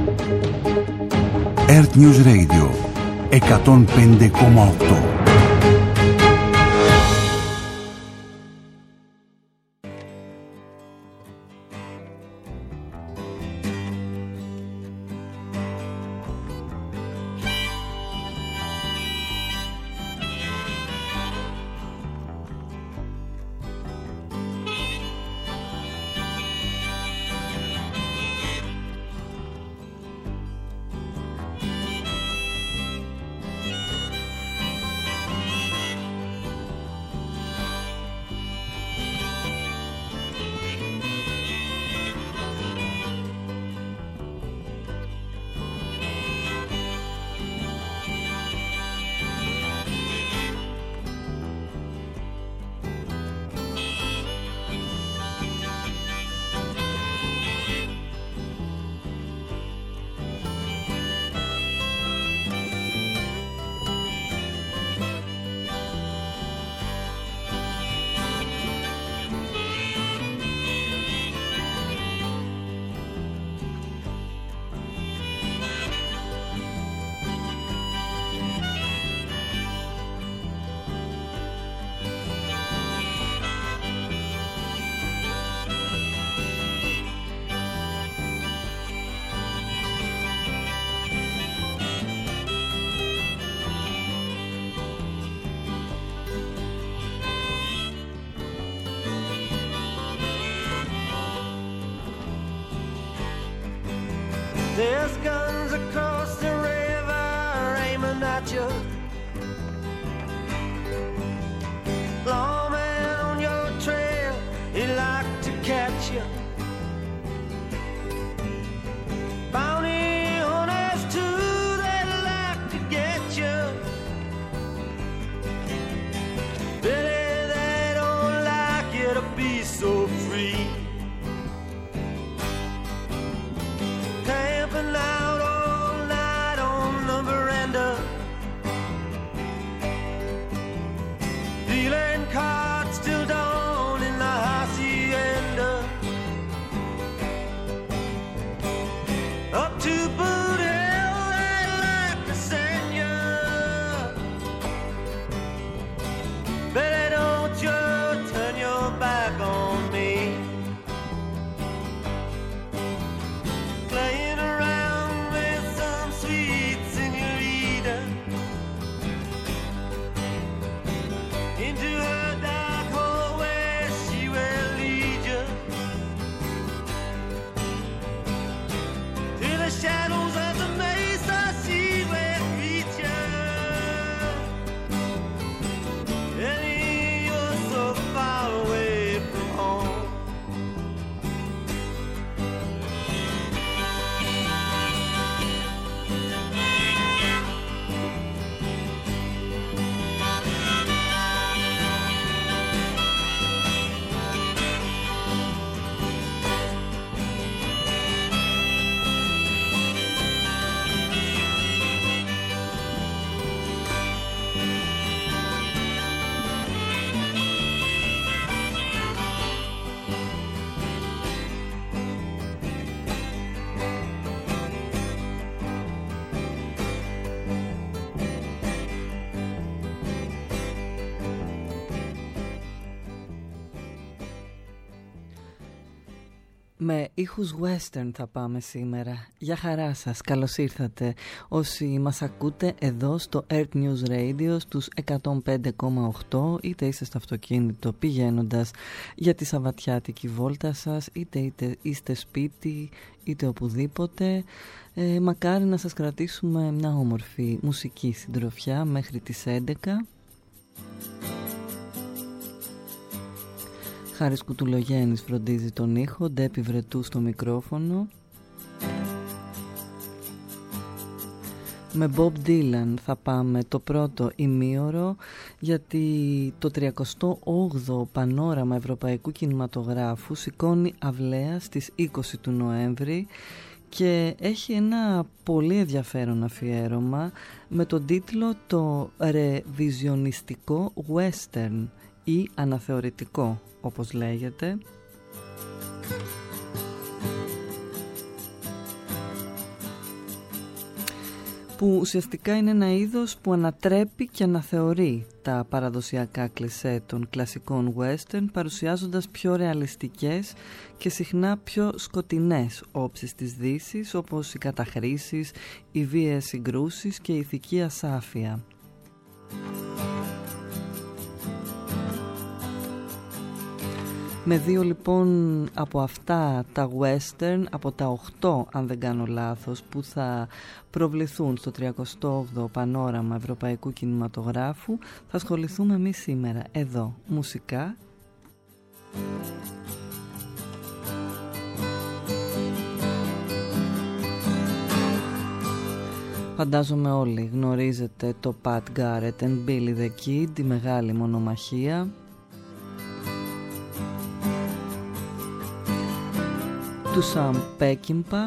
Earth News Radio 105,8. There's guns across the river aiming at you. Lawman on your trail, he'd like to catch you. Bounty hunters too, they'd like to get you. Billy, they don't like you to be so free. Camping out all night on the veranda, dealing cards till dawn in the hacienda. Up to Boot Hill, they'd like to send you. Betty, don't you turn your back on me. Playing around with some sweet senorita into her dark hole where she will lead you to the shadows of the mesa. She will greet you. Eddie, you're so far away from home. Με ήχους western θα πάμε σήμερα. Γεια χαρά σας, καλώς ήρθατε όσοι μας ακούτε εδώ στο Earth News Radio στους 105,8, είτε είστε στο αυτοκίνητο πηγαίνοντας για τη σαββατιάτικη βόλτα σας, είτε είστε σπίτι, είτε οπουδήποτε. Μακάρι να σας κρατήσουμε μια όμορφη μουσική συντροφιά μέχρι τις 11. Χάρης Κουτουλογέννης φροντίζει τον ήχο, Ντέπη Βρετού στο μικρόφωνο. Με Bob Dylan θα πάμε το πρώτο ημίωρο, γιατί το 38ο Πανόραμα Ευρωπαϊκού Κινηματογράφου σηκώνει αυλαία στις 20 του Νοέμβρη και έχει ένα πολύ ενδιαφέρον αφιέρωμα με τον τίτλο «Το ρεβιζιονιστικό western» ή αναθεωρητικό όπως λέγεται. που ουσιαστικά είναι ένα είδος που ανατρέπει και αναθεωρεί τα παραδοσιακά κλισέ των κλασικών western, παρουσιάζοντας πιο ρεαλιστικές και συχνά πιο σκοτεινές όψεις της Δύσης, όπως οι καταχρήσεις, οι βίαιες συγκρούσεις και η ηθική ασάφεια. Με δύο λοιπόν από αυτά τα western, από τα 8 αν δεν κάνω λάθος, που θα προβληθούν στο 38ο Πανόραμα Ευρωπαϊκού Κινηματογράφου, θα ασχοληθούμε εμείς σήμερα εδώ, μουσικά. Φαντάζομαι όλοι γνωρίζετε το Pat Garrett and Billy the Kid, τη μεγάλη μονομαχία. Του Sam Peckinpah.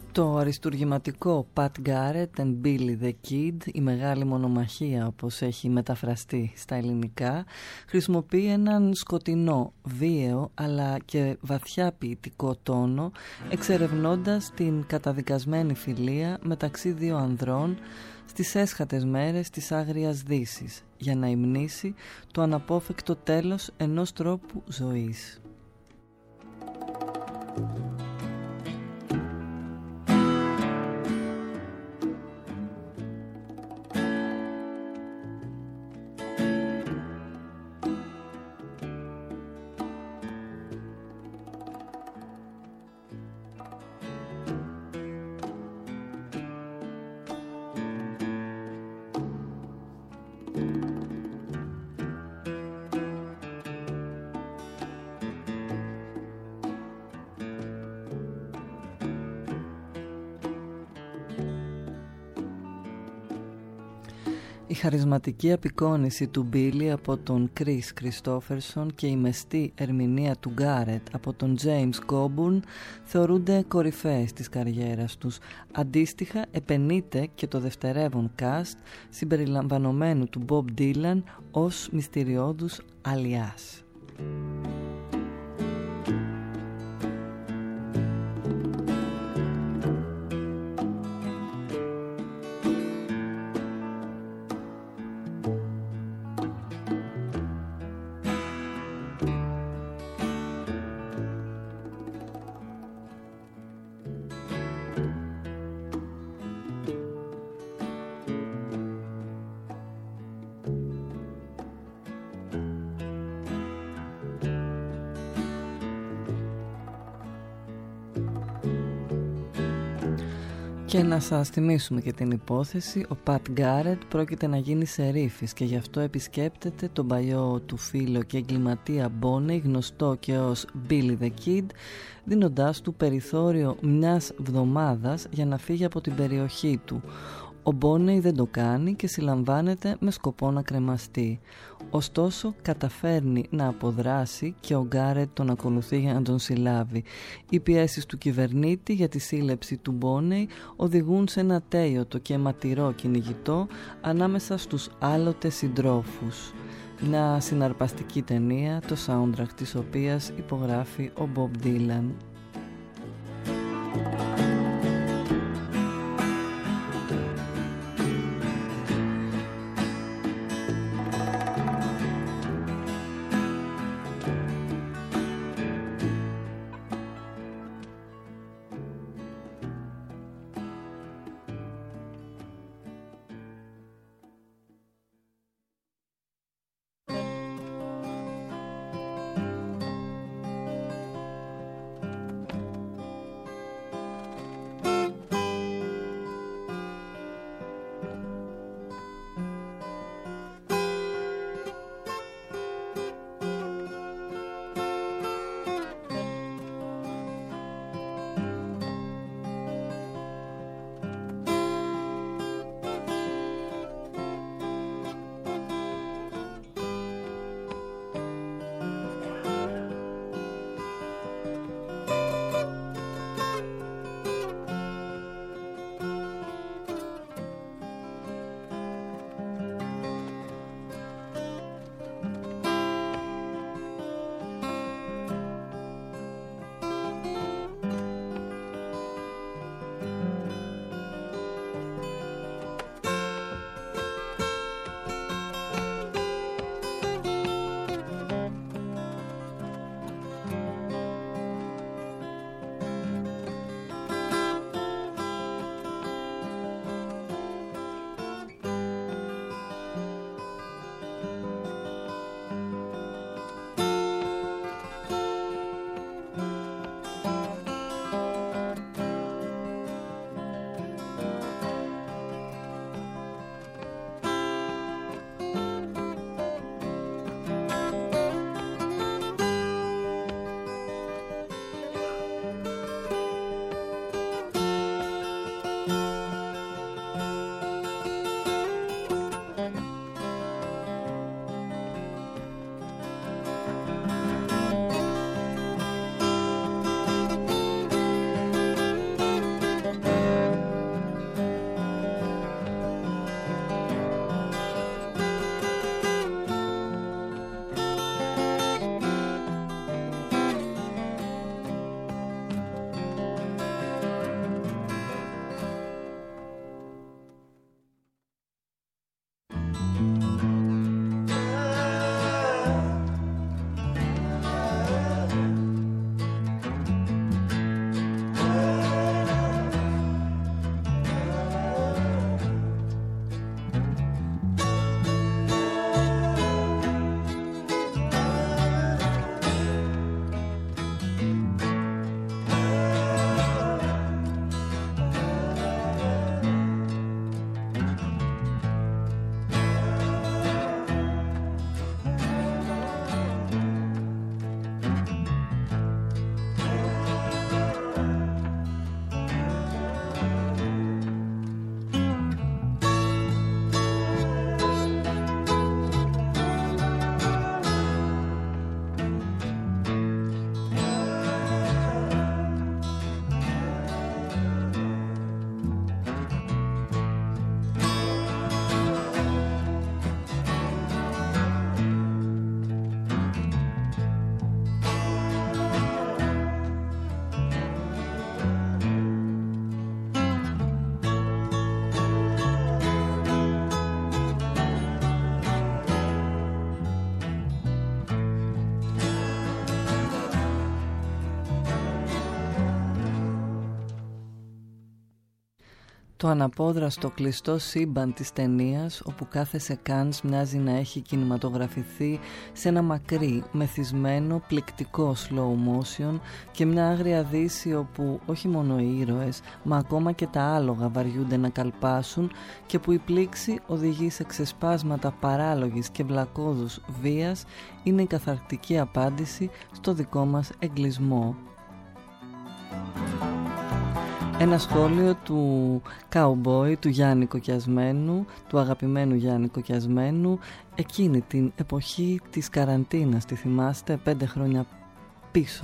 Το αριστουργηματικό Pat Garrett and Billy the Kid, η μεγάλη μονομαχία όπως έχει μεταφραστεί στα ελληνικά, χρησιμοποιεί έναν σκοτεινό, βίαιο αλλά και βαθιά ποιητικό τόνο, εξερευνώντας την καταδικασμένη φιλία μεταξύ δύο ανδρών στις έσχατες μέρες της Άγριας Δύσης, για να υμνήσει το αναπόφευκτο τέλος ενός τρόπου ζωής. Η χαρισματική απεικόνιση του Μπίλι από τον Κρίς Κριστόφερσον και η μεστή ερμηνεία του Γκάρετ από τον Τζέιμς Κόμπουρν θεωρούνται κορυφαίες της καριέρας τους. Αντίστοιχα επενείται και το δευτερεύον cast συμπεριλαμβανομένου του Μπομπ Ντίλαν ως μυστηριώδους αλιάς. Και να σας θυμίσουμε και την υπόθεση, ο Πατ Γκάρετ πρόκειται να γίνει σερίφης και γι' αυτό επισκέπτεται τον παλιό του φίλο και εγκληματία Μπόνεϊ, γνωστό και ως Billy the Kid, δίνοντάς του περιθώριο μιας εβδομάδας για να φύγει από την περιοχή του. Ο Μπόνεϊ δεν το κάνει και συλλαμβάνεται με σκοπό να κρεμαστεί. Ωστόσο καταφέρνει να αποδράσει και ο Γκάρετ τον ακολουθεί για να τον συλλάβει. Οι πιέσεις του κυβερνήτη για τη σύλληψη του Μπόνεϊ οδηγούν σε ένα τέλειωτο και αιματηρό κυνηγητό ανάμεσα στους άλλοτε συντρόφους. Μια συναρπαστική ταινία, το soundtrack της οποίας υπογράφει ο Bob Dylan. Το αναπόδραστο κλειστό σύμπαν της ταινίας, όπου κάθε σεκάνς μοιάζει να έχει κινηματογραφηθεί σε ένα μακρύ, μεθυσμένο, πληκτικό slow motion και μια άγρια δύση όπου όχι μόνο οι ήρωες, μα ακόμα και τα άλογα βαριούνται να καλπάσουν και που η πλήξη οδηγεί σε ξεσπάσματα παράλογης και βλακώδους βίας, είναι η καθαρκτική απάντηση στο δικό μας εγκλισμό. Ένα σχόλιο του Cowboy, του Γιάννη Κοκιασμένου, του αγαπημένου Γιάννη Κοκιασμένου, εκείνη την εποχή της καραντίνας, τη θυμάστε, 5 χρόνια πίσω.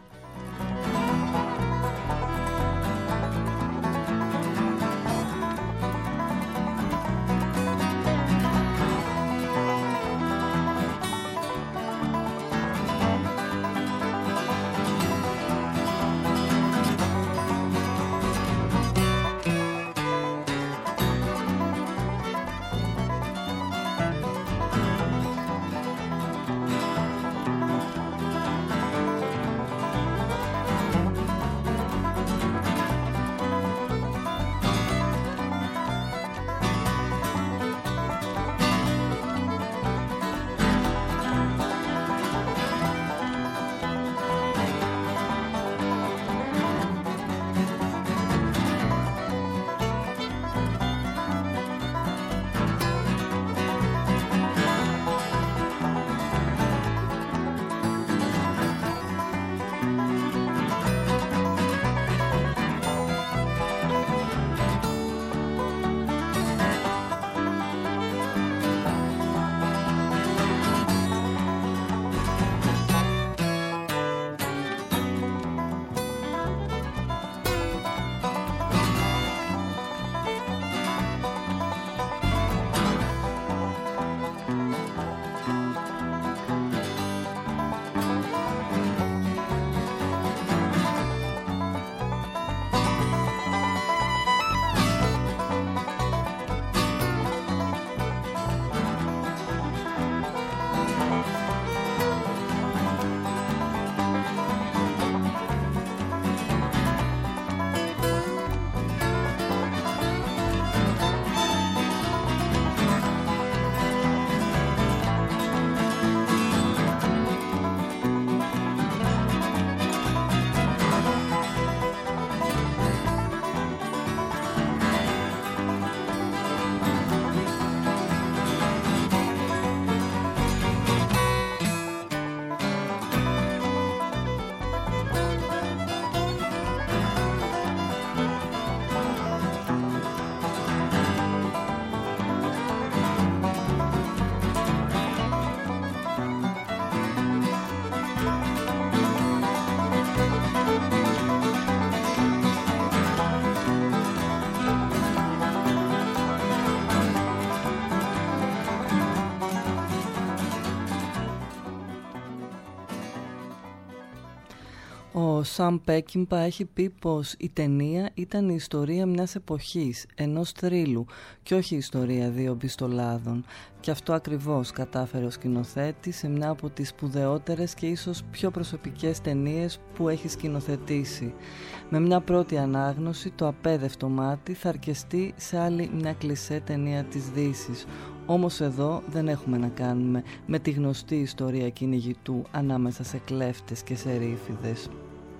Ο Σαμ Πέκινπα έχει πει πως η ταινία ήταν η ιστορία μιας εποχής, ενός θρύλου και όχι η ιστορία 2 πιστολάδων. Και αυτό ακριβώς κατάφερε ο σκηνοθέτης σε μια από τις σπουδαιότερες και ίσως πιο προσωπικές ταινίες που έχει σκηνοθετήσει. Με μια πρώτη ανάγνωση το απέδευτο μάτι θα αρκεστεί σε άλλη μια κλισέ ταινία της Δύσης. Όμως εδώ δεν έχουμε να κάνουμε με τη γνωστή ιστορία κυνηγητού ανάμεσα σε κλέφτες και σε ρήφιδες.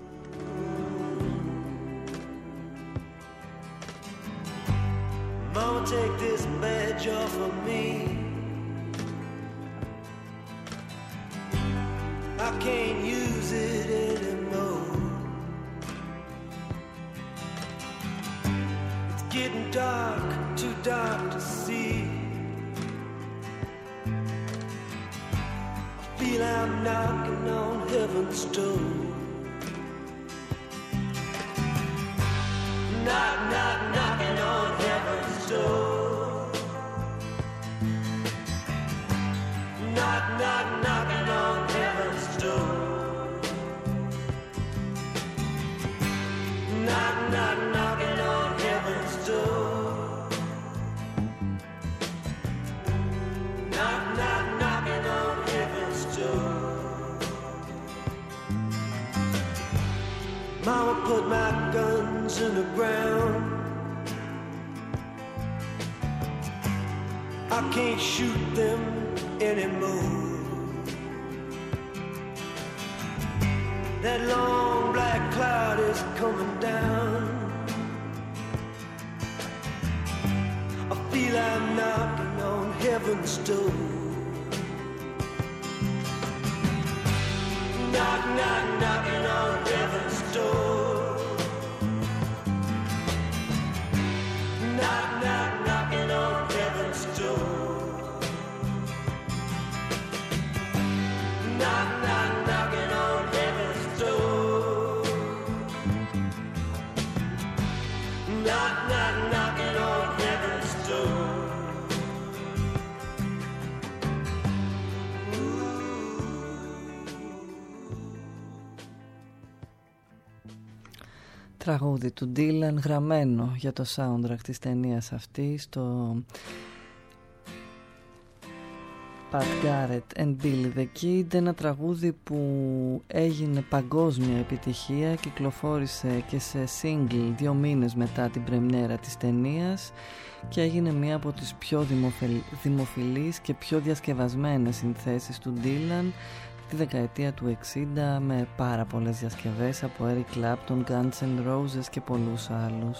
Mama, take this badge off of me. I can't use it anymore. It's getting dark, too dark to see. I feel I'm knocking on heaven's door. Knock, knock, knocking on heaven's door. Knock, knock, knocking on heaven's door. Knock, knock, knocking on heaven's door. Knock, knock, knocking on heaven's door. Mama put my guns in the ground. can't shoot them anymore. That long black cloud is coming down. I feel I'm knocking on heaven's door. Knock, knock, knocking on heaven's door. Knock, knock, knocking on heaven's door. Knock, knock, knocking on heaven's door. Knock, knock, knocking on heaven's door. Τραγούδι του Dylan γραμμένο για το soundtrack της ταινίας αυτής, το Pat Garrett and Billy the Kid, ένα τραγούδι που έγινε παγκόσμια επιτυχία, κυκλοφόρησε και σε single 2 μήνες μετά την πρεμιέρα της ταινίας και έγινε μία από τις πιο δημοφιλείς και πιο διασκευασμένες συνθέσεις του Dylan τη δεκαετία του 60, με πάρα πολλές διασκευές από Eric Clapton, Guns N' Roses και πολλούς άλλους.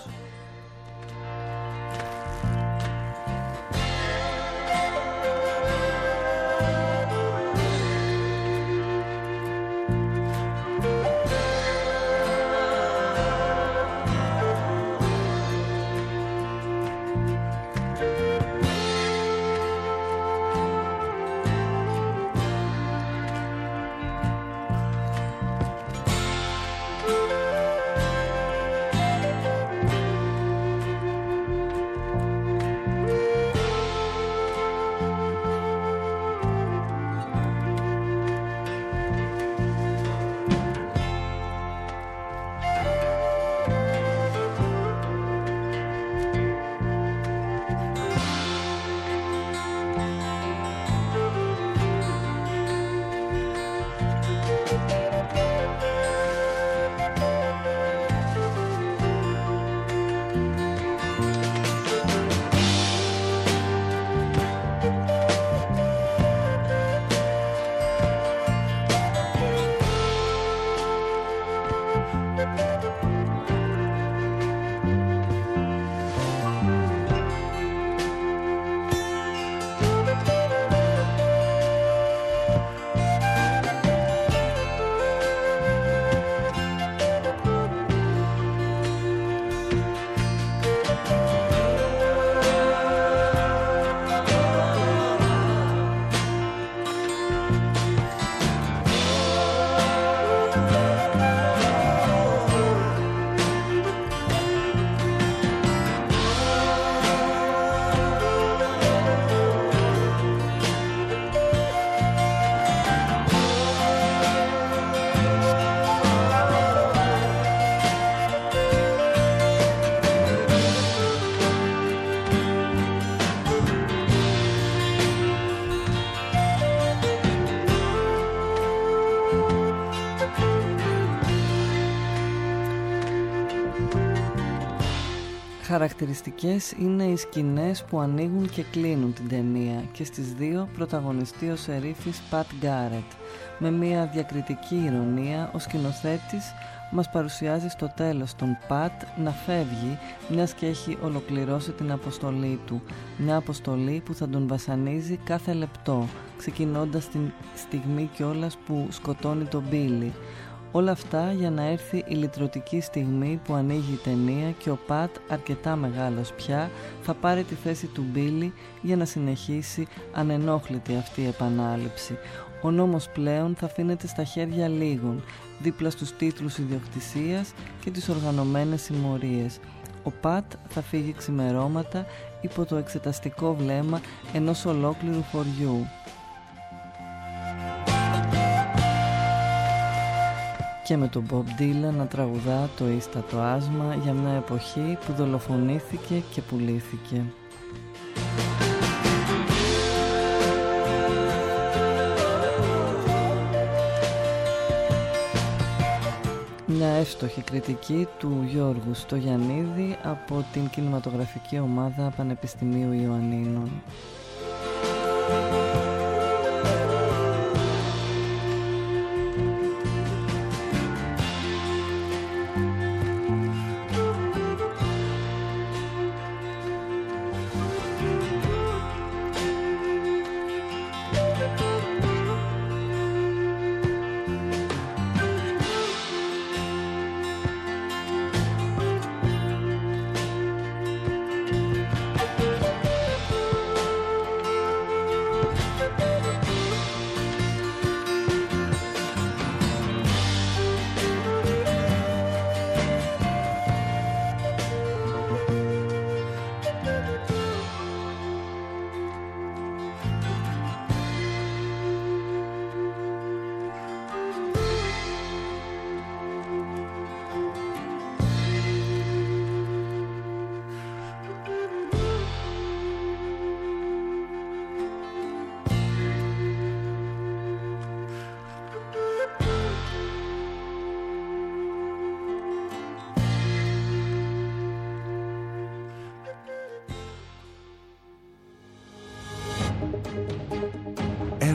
Χαρακτηριστικές είναι οι σκηνές που ανοίγουν και κλείνουν την ταινία και στις δύο πρωταγωνιστεί ο σερίφης Pat Garrett. Με μια διακριτική ηρωνία ο σκηνοθέτης μας παρουσιάζει στο τέλος τον Pat να φεύγει, μιας και έχει ολοκληρώσει την αποστολή του. Μια αποστολή που θα τον βασανίζει κάθε λεπτό, ξεκινώντας την στιγμή κιόλας που σκοτώνει τον Billy. Όλα αυτά για να έρθει η λυτρωτική στιγμή που ανοίγει η ταινία και ο Πατ, αρκετά μεγάλος πια, θα πάρει τη θέση του Billy για να συνεχίσει ανενόχλητη αυτή η επανάληψη. Ο νόμος πλέον θα αφήνεται στα χέρια λίγων, δίπλα στους τίτλους ιδιοκτησίας και τις οργανωμένες συμμορίες. Ο Πατ θα φύγει ξημερώματα υπό το εξεταστικό βλέμμα ενός ολόκληρου χωριού. Και με τον Bob Dylan να τραγουδά το ίστατο άσμα για μια εποχή που δολοφονήθηκε και πουλήθηκε. Μια εύστοχη κριτική του Γιώργου Στογιαννίδη από την κινηματογραφική ομάδα Πανεπιστημίου Ιωαννίνων.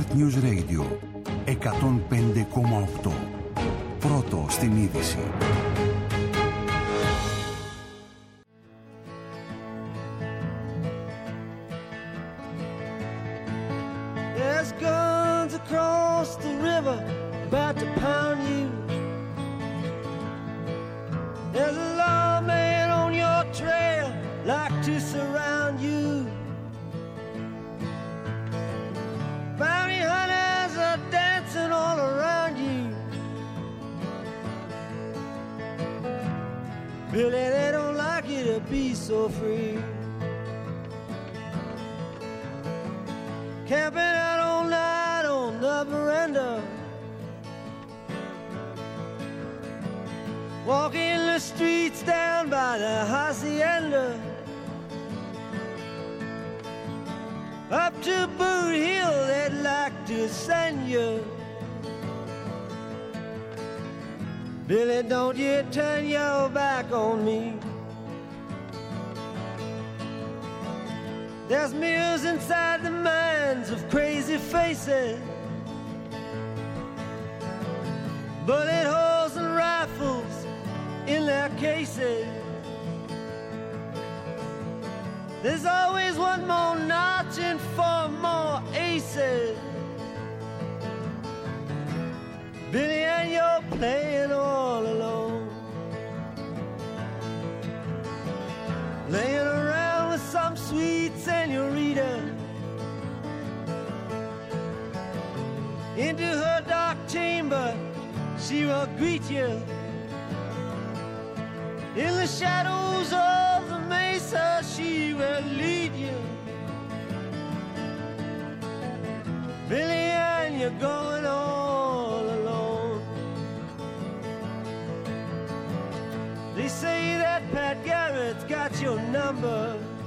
Earth News Radio 105,8. Πρώτο στην είδηση. There's guns across the river about to pound you. There's a lawman on your trail like to surround you. Bounty hunters are dancing all around you. Billy, they don't like you to be so free. Camping out all night on the veranda, walking the streets down by the hacienda, up to Boot Hill they'd like to send you. Billy, don't you turn your back on me. There's mirrors inside the minds of crazy faces, bullet holes and rifles in their cases. There's always one more notch and four more aces. Billy, and you're playing all alone, laying around with some sweet senorita. Into her dark chamber she will greet you. In the shadows of the mesa she will lead you. Billy, and you're going all alone. They say that Pat Garrett's got your number,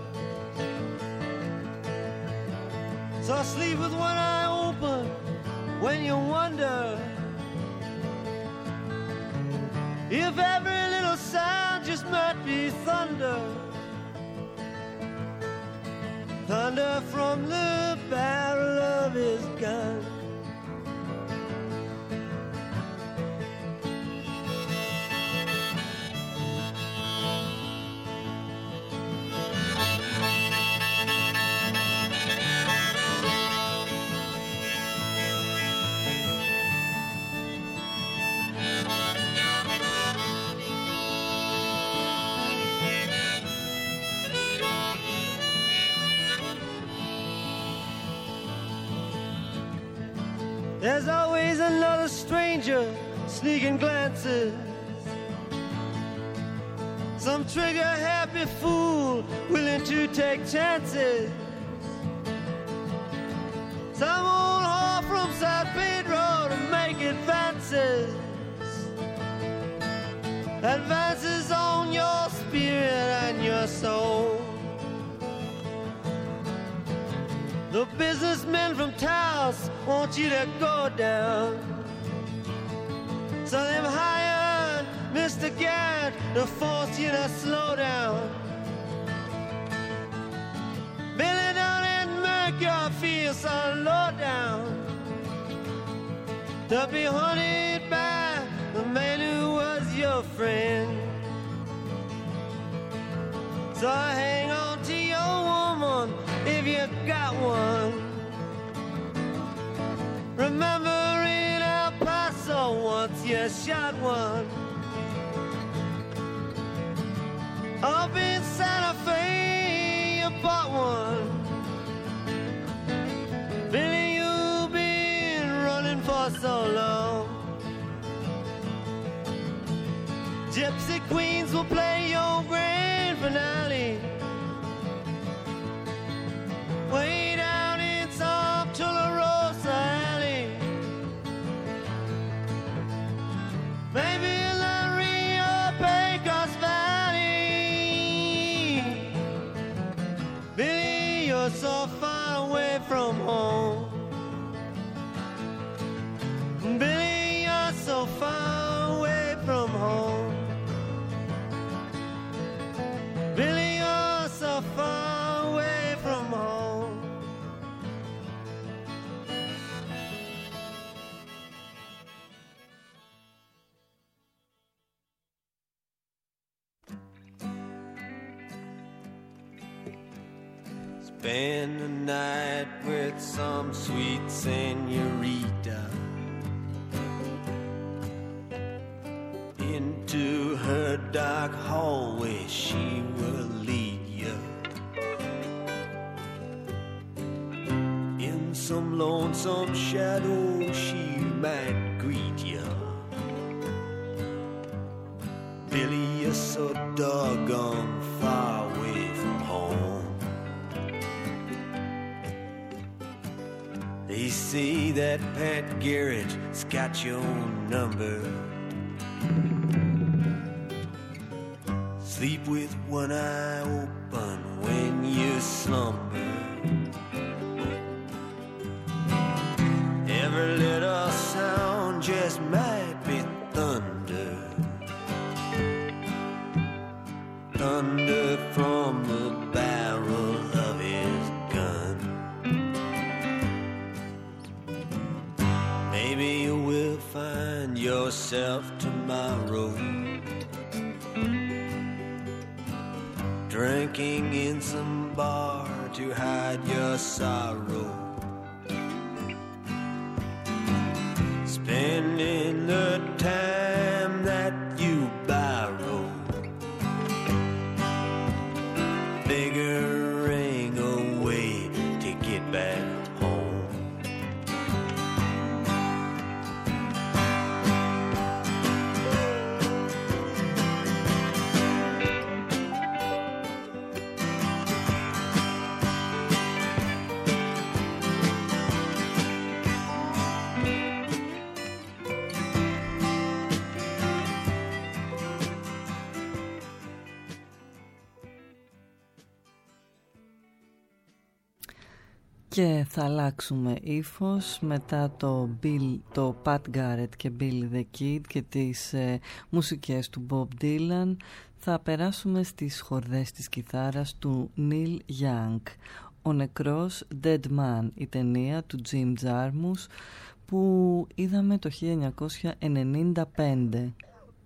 so sleep with one eye open when you wonder if every little sound just might be thunder. Thunder from the barrel of his gun. There's always another stranger sneaking glances, some trigger-happy fool willing to take chances, some old whore from San Pedro to make advances, advances on your spirit and your soul. The businessmen from Taos want you to go down, so they've hired Mr. Garrett to force you to slow down. Billy, don't let Mercury feel so low down, to be haunted by the man who was your friend. So hang on to your woman if you got one. Remember in El Paso once you shot one. Up in Santa Fe you bought one. Billy, you've been running for so long. Gypsy Queens will play your grand finale way down in some Tularosa alley. Maybe in the Rio Pecos Valley. Billy, you're so far away from home. Billy, you're so far away from home. Billy, you're so far away from home. spend the night with some sweet senorita. Into her dark hallway she will lead you. In some lonesome shadow she might greet you. Billy, you're so doggone far away from home. They say that Pat Garrett's got your number. Sleep with one eye open when you slumber. Every little sound just might be thunder. Thunder from the barrel of his gun. Maybe you will find yourself tomorrow drinking in some bar to hide your sorrow, spending the time that you borrow, figuring a way to get back home. Και θα αλλάξουμε ύφος μετά το Pat Garrett και Billy the Kid και τις μουσικές του Bob Dylan. Θα περάσουμε στις χορδές της κιθάρας του Neil Young. Ο νεκρός Dead Man, η ταινία του Jim Jarmusch που είδαμε το 1995.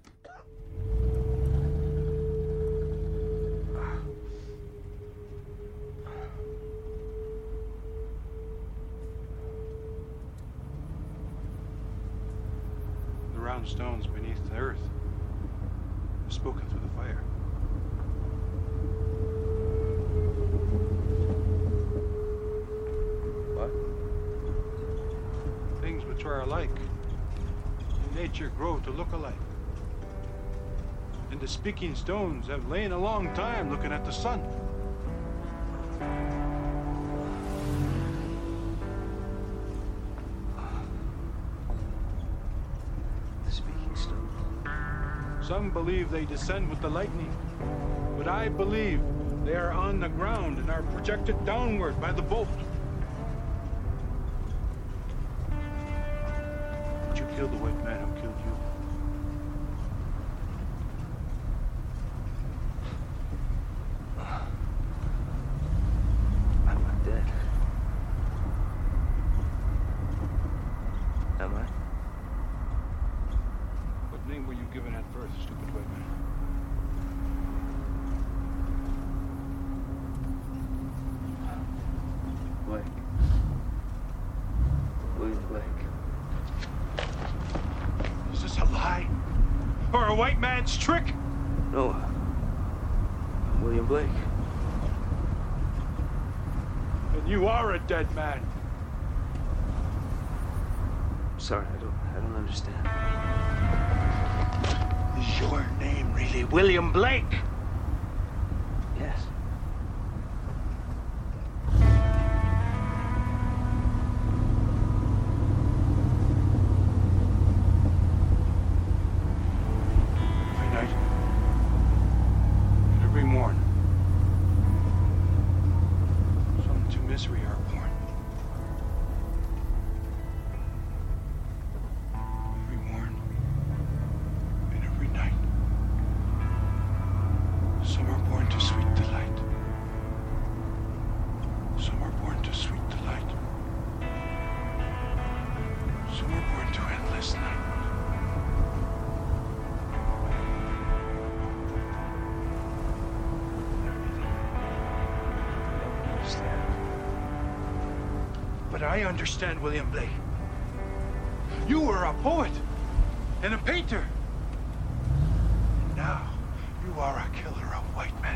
Stones beneath the earth spoken through the fire. What? Things which are alike in nature grow to look alike, and the speaking stones have lain a long time looking at the sun. Some believe they descend with the lightning, but I believe they are on the ground and are projected downward by the bolt. Did you kill the white man who killed you? I'm not dead. Am I? What name were you given at birth, stupid white man? Blake. William Blake. Is this a lie? Or a white man's trick? No. I'm William Blake. And you are a dead man. Sorry, I don't understand. Is your name really William Blake? Yes. Every night and every morn, some to misery are born. Every morn and every night, some are born to sweet delight. But I understand, William Blake. You were a poet and a painter. And now you are a killer of white men.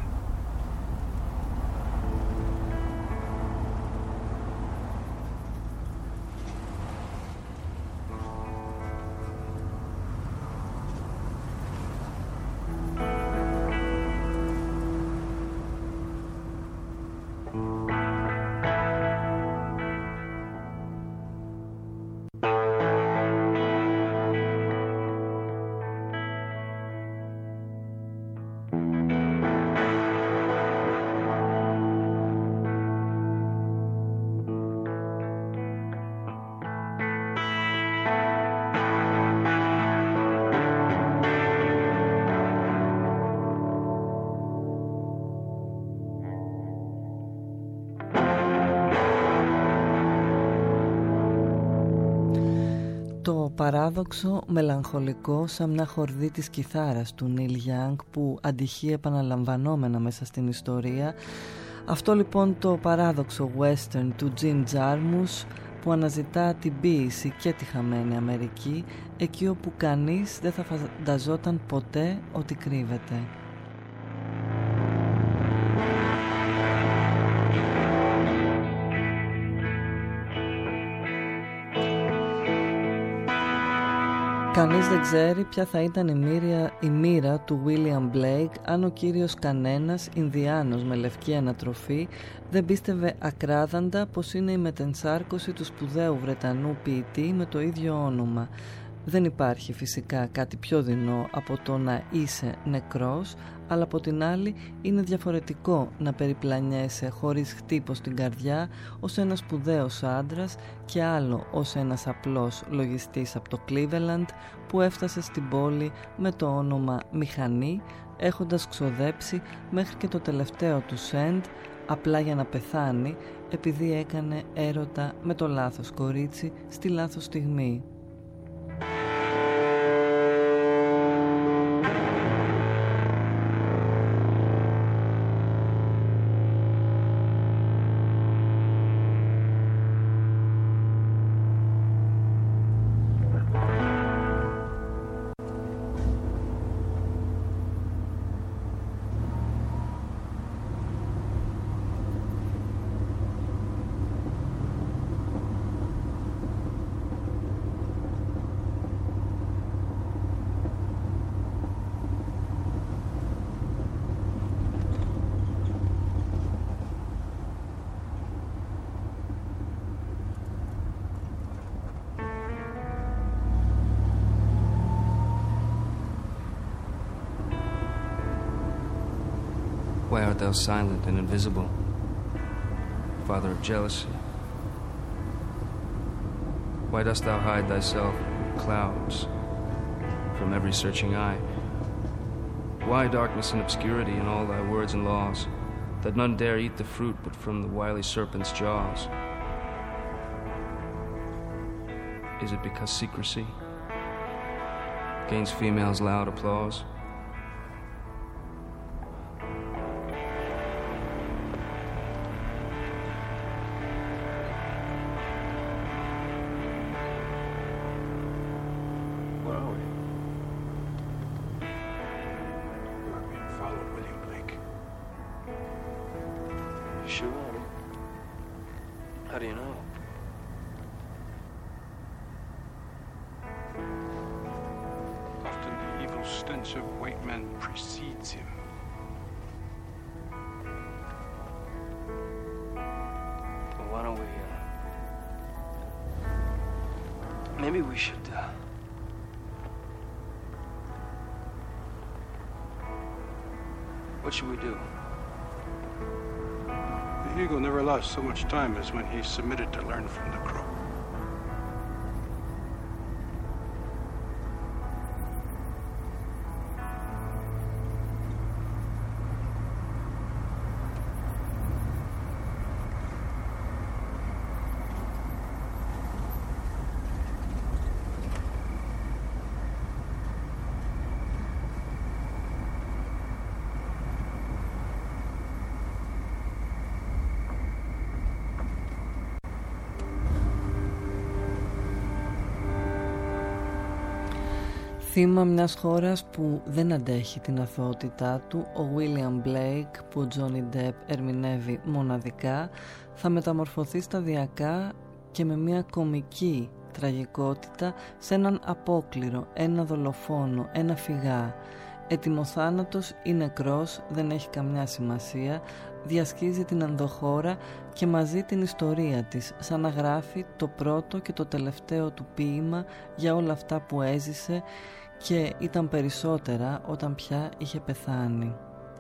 Το παράδοξο μελαγχολικό σαν μια χορδή της κιθάρας του Νίλ Γιάνγκ που αντυχεί επαναλαμβανόμενα μέσα στην ιστορία. Αυτό λοιπόν το παράδοξο western του Jim Jarmusch που αναζητά την ποίηση και τη χαμένη Αμερική εκεί όπου κανείς δεν θα φανταζόταν ποτέ ότι κρύβεται. Κανείς δεν ξέρει ποια θα ήταν η μοίρα του William Blake αν ο κύριος κανένας, Ινδιάνος με λευκή ανατροφή, δεν πίστευε ακράδαντα πως είναι η μετενσάρκωση του σπουδαίου Βρετανού ποιητή με το ίδιο όνομα. Δεν υπάρχει φυσικά κάτι πιο δεινό από το να είσαι νεκρός, αλλά από την άλλη είναι διαφορετικό να περιπλανιέσαι χωρίς χτύπο στην καρδιά ως ένας σπουδαίος άντρας και άλλο ως ένας απλός λογιστής από το Cleveland που έφτασε στην πόλη με το όνομα Μηχανή, έχοντας ξοδέψει μέχρι και το τελευταίο του σεντ απλά για να πεθάνει επειδή έκανε έρωτα με το λάθος κορίτσι στη λάθος στιγμή. Why art thou silent and invisible, father of jealousy? Why dost thou hide thyself in clouds from every searching eye? Why darkness and obscurity in all thy words and laws, that none dare eat the fruit but from the wily serpent's jaws? Is it because secrecy gains females' loud applause? How do you know? Often the evil stench of white men precedes him. Well, why don't we, maybe we should, what should we do? The eagle never lost so much time as when he submitted to learn from the crow. Θύμα μιας χώρας που δεν αντέχει την αθωότητά του, ο William Blake, που ο Johnny Depp ερμηνεύει μοναδικά, θα μεταμορφωθεί σταδιακά και με μια κομική τραγικότητα σε έναν απόκληρο, ένα δολοφόνο, ένα φυγά. Ετοιμοθάνατος ή νεκρός, δεν έχει καμιά σημασία, διασχίζει την ενδοχώρα και μαζί την ιστορία της, σαν να γράφει το πρώτο και το τελευταίο του ποίημα για όλα αυτά που έζησε και ήταν περισσότερα όταν πια είχε πεθάνει.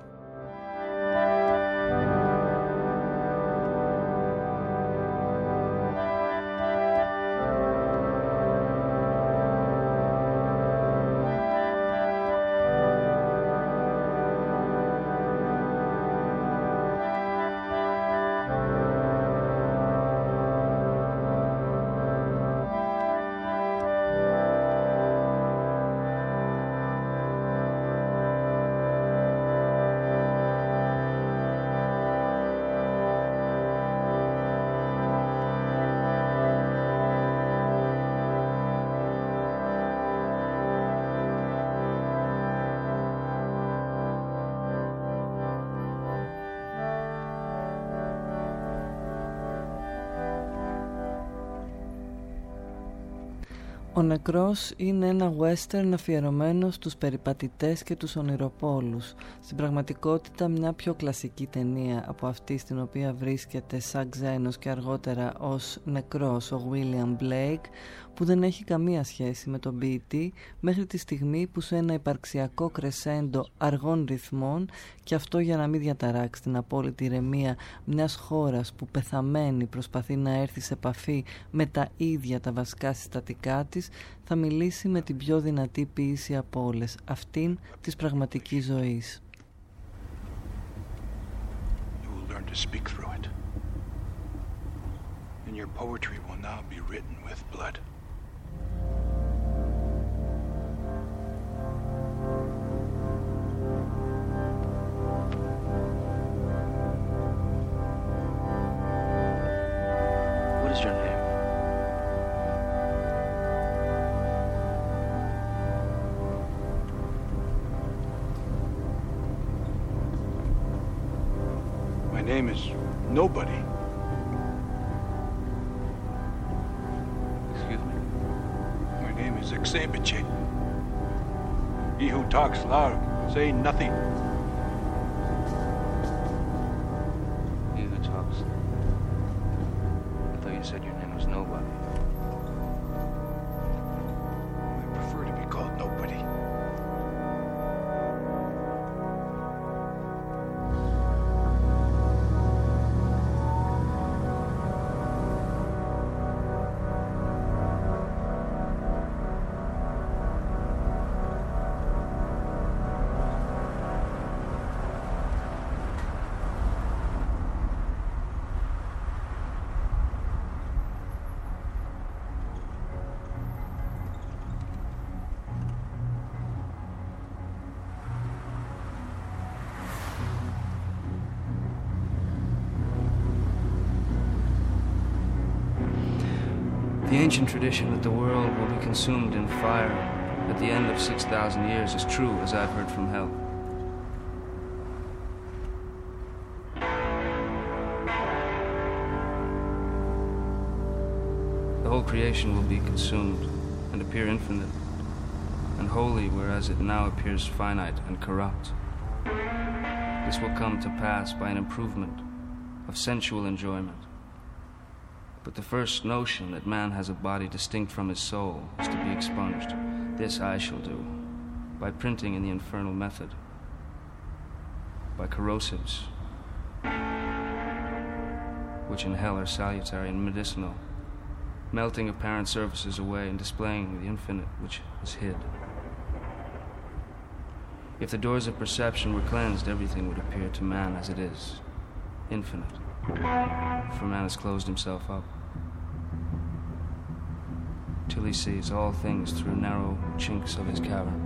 Ο νεκρός είναι ένα western αφιερωμένο στους περιπατητές και τους ονειροπόλους. Στην πραγματικότητα μια πιο κλασική ταινία από αυτή στην οποία βρίσκεται σαν ξένος και αργότερα ως νεκρός ο William Blake, που δεν έχει καμία σχέση με τον ποιητή μέχρι τη στιγμή που σε ένα υπαρξιακό κρεσέντο αργών ρυθμών, και αυτό για να μην διαταράξει την απόλυτη ηρεμία μιας χώρας που πεθαμένη προσπαθεί να έρθει σε επαφή με τα ίδια τα βασικά συστατικά της, θα μιλήσει με την πιο δυνατή ποίηση από όλες, αυτήν της πραγματικής ζωής. You will learn to speak through it. And your poetry will now be written with blood. What is your name? My name is Nobody. Excuse me? My name is Xebiche. He who talks loud, say nothing. He who talks. I thought you said your name was Nobody. I prefer to be called Nobody. The ancient tradition that the world will be consumed in fire at the end of 6,000 years is true, as I've heard from hell. The whole creation will be consumed and appear infinite and holy, whereas it now appears finite and corrupt. This will come to pass by an improvement of sensual enjoyment. But the first notion that man has a body distinct from his soul is to be expunged. This I shall do by printing in the infernal method, by corrosives, which in hell are salutary and medicinal, melting apparent surfaces away and displaying the infinite which is hid. If the doors of perception were cleansed, everything would appear to man as it is, infinite, for man has closed himself up, till he sees all things through narrow chinks of his cavern.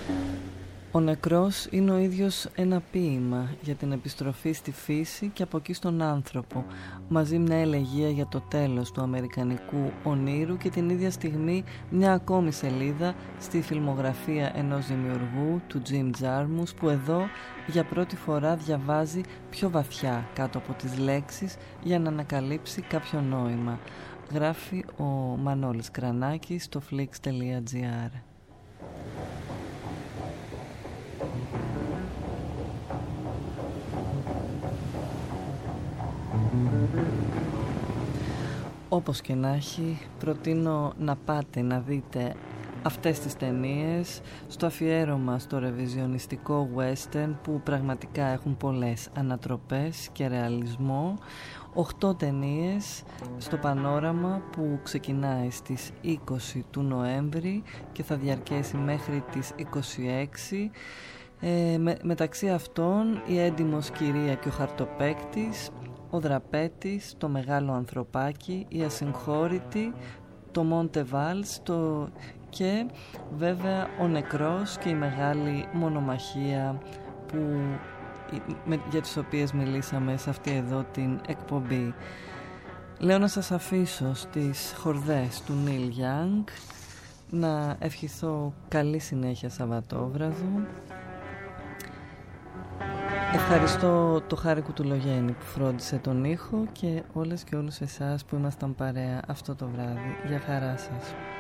Ο νεκρός είναι ο ίδιος ένα ποίημα για την επιστροφή στη φύση και από εκεί στον άνθρωπο, μαζί μια ελεγεία για το τέλος του αμερικανικού ονείρου και την ίδια στιγμή μια ακόμη σελίδα στη φιλμογραφία ενός δημιουργού, του Jim Jarmusch, που εδώ για πρώτη φορά διαβάζει πιο βαθιά κάτω από τις λέξεις για να ανακαλύψει κάποιο νόημα. Γράφει ο Μανώλης Κρανάκης στο flix.gr. Όπως και να έχει, προτείνω να πάτε να δείτε αυτές τις ταινίες στο αφιέρωμα στο ρεβιζιονιστικό western, που πραγματικά έχουν πολλές ανατροπές και ρεαλισμό. 8 ταινίες στο Πανόραμα που ξεκινάει στις 20 του Νοέμβρη και θα διαρκέσει μέχρι τις 26. Μεταξύ αυτών η Έντιμος Κυρία και ο Χαρτοπαίκτης, ο Δραπέτης, το Μεγάλο Ανθρωπάκι, η Ασυγχώρητη, το Μόντε Βάλς και βέβαια ο Νεκρός και η Μεγάλη Μονομαχία για τις οποίες μιλήσαμε σε αυτή εδώ την εκπομπή. Λέω να σας αφήσω στις χορδές του Νίλ Γιάνγκ, να ευχηθώ καλή συνέχεια Σαββατόβραδου. Ευχαριστώ το Χάρη Κουτουλογέννη που φρόντισε τον ήχο και όλες και όλους εσάς που ήμασταν παρέα αυτό το βράδυ. Για χαρά σας.